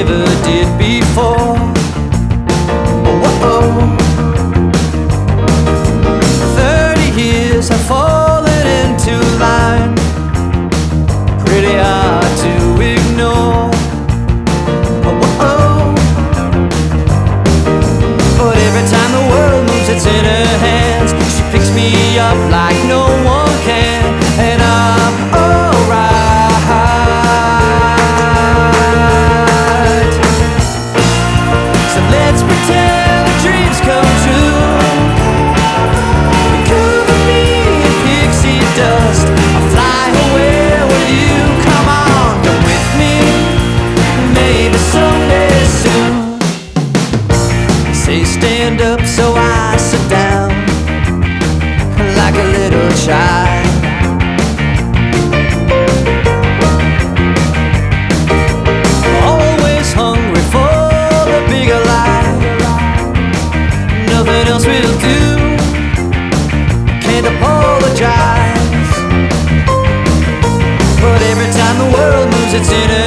never did before. Whoa. 30 years I've fallen into line, pretty hard to ignore. Whoa. But every time the world moves its in her hands, she picks me up like no one can, and I'm alright. So let's pretend the dreams come true. Cover me in pixie dust, I'll fly away with you. Come on, come with me, maybe someday soon. Say stand up, so I sit down like a little child. Always hungry for the bigger life, nothing else will do. Can't apologize, but every time the world moves its in